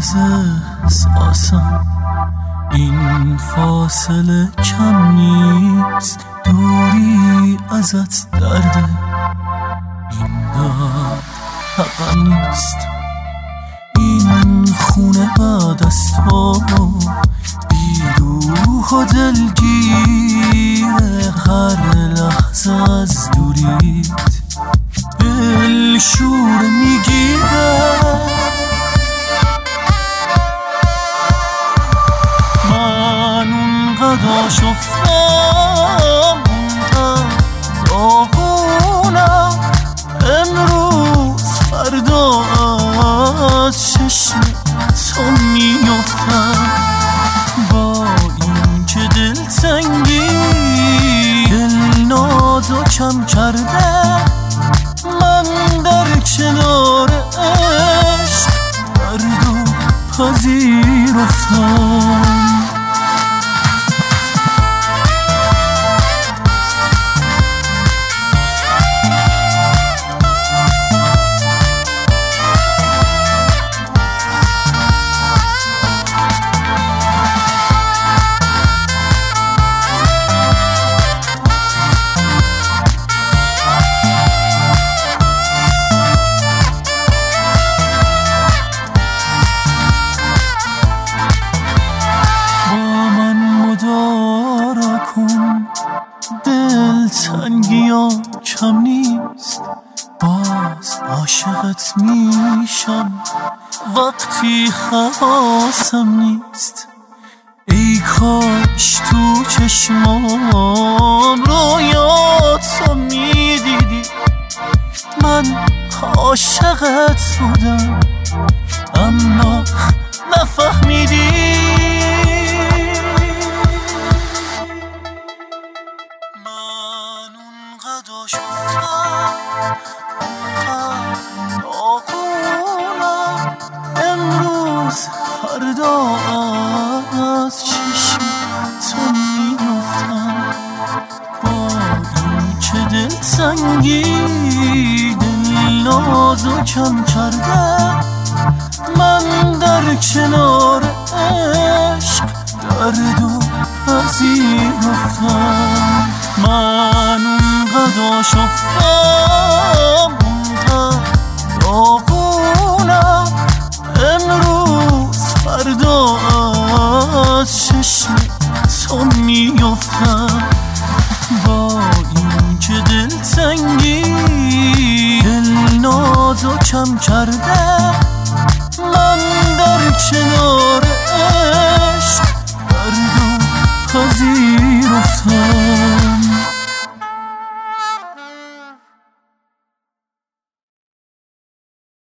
از احساسم این فاصله کم نیست، دوری ازت درده، این درد حقم نیست. این خونه بعد از تو بی روح و دلگیره، هر لحظه از دوریت دل شور میگیره. من اونقدر آشفتم، اونقدر داغونم، امروز فردا از چشم تو میافتم. با این که دلتنگی دل نازو کم کرده، من در کنار عشق درد و پذیرفتم. دلتنگیام کم نیست، باز عاشقت میشم وقتی حواسم نیست. ای کاش تو چشمام رویاتو میدیدی، من عاشقت بودم اما نفهمیدی. آشفتم، داغونم، امروز فردا از چشم تو میافتم. با این که دلتنگی دل نازو کم کرده، من در کنار عشق درد و پذیرفتم. من اونقدر آشفتم، اونقدر داغونم، امروز فردا از چشم تو میافتم. با این که دلتنگی دل نازو کم کرده، من در کنار عشق درد و پذیرفتم.